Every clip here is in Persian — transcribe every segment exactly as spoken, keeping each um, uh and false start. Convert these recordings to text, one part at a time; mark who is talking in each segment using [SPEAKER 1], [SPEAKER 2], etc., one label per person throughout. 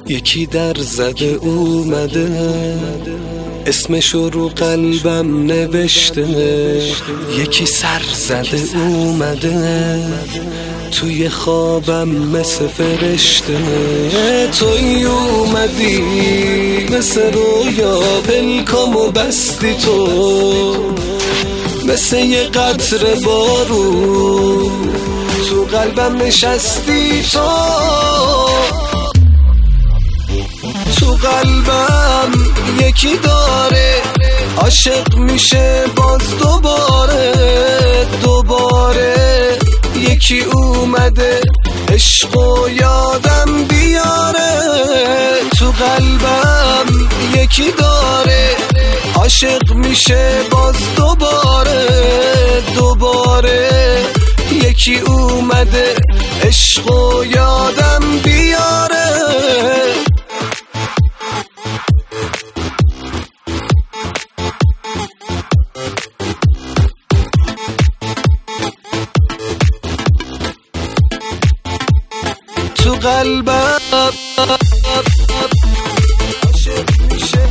[SPEAKER 1] یکی در زده اومده، اسمشو رو قلبم نوشته. یکی سر زده اومده، توی خوابم مثل فرشته. توی اومدی مثل رویا، پلکامو بستی تو مثل یه قطره بارون، تو قلبم نشستی تو. تو قلبم یکی داره، عاشق میشه باز دوباره دوباره. یکی اومده عشقو یادم بیاره. تو قلبم یکی داره، عاشق میشه باز دوباره دوباره. یکی اومده عشقو یادم بیاره. تو قلبم عاشق میشه،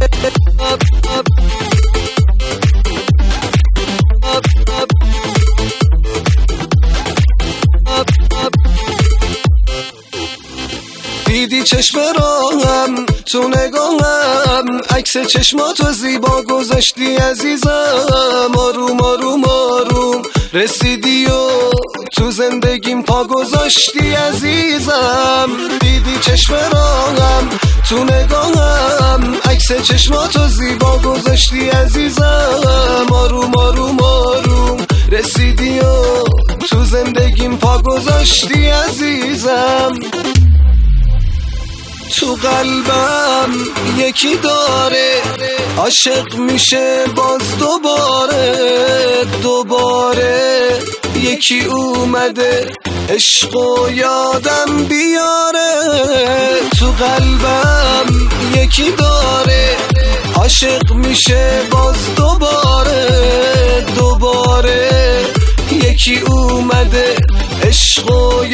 [SPEAKER 1] دیدی چشم راهم تو نگاهم، عکس چشماتو زیبا گذاشتی عزیزم. آروم آروم آروم رسیدی و تو زندگیم پا گذاشتی عزیزم. دیدی چشم راهم تو نگاهم، عکس چشماتو زیبا گذاشتی عزیزم. آروم آروم آروم رسیدی و تو زندگیم پا گذاشتی عزیزم. تو قلبم یکی داره، عاشق میشه باز دوباره دوباره. یکی اومده عشقو یادم بیاره. تو قلبم یکی داره، عاشق میشه باز دوباره دوباره. یکی اومده عشقو